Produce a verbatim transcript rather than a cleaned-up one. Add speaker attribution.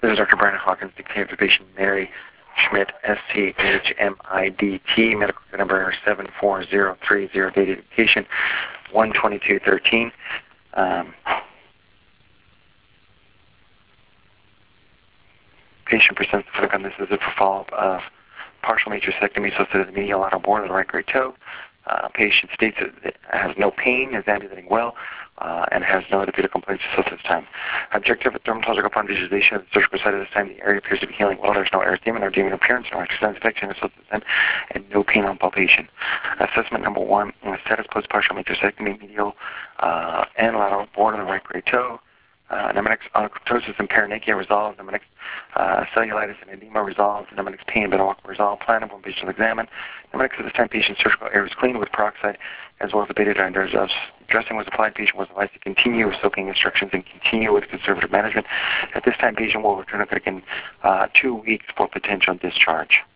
Speaker 1: This is Doctor Brian Hawkins, dictating for patient Mary Schmidt, S C H M I D T, medical number seven four zero three zero, date of patient one twenty-two thirteen. Um, patient presents the clinic on this visit for follow-up of partial matrixectomy associated with the medial lateral border of the right great toe. Uh, patient states that it has no pain, is ambulating well, uh, and has no other fetal complaints associated at this time. Objective of dermatological upon visualization of the surgical site at this time, the area appears to be healing well. There's no erythema, no edema appearance, no extensive infection associated at this time, and no pain on palpation. Assessment number one, status post partial matrixectomy, medial uh, and lateral border of the right great toe. Uh, Pneumonitis, onychosis, and paronychia resolved. Pneumonitis, uh, cellulitis, and edema resolved. Pneumonitis, pain, and bedwalk resolved. Plan of one patient examined. Pneumonitis at this time, patient surgical area was cleaned with peroxide as well as the betadine dose. Dressing was applied. Patient was advised to continue with soaking instructions and continue with conservative management. At this time, patient will return to clinic in uh, two weeks for potential discharge.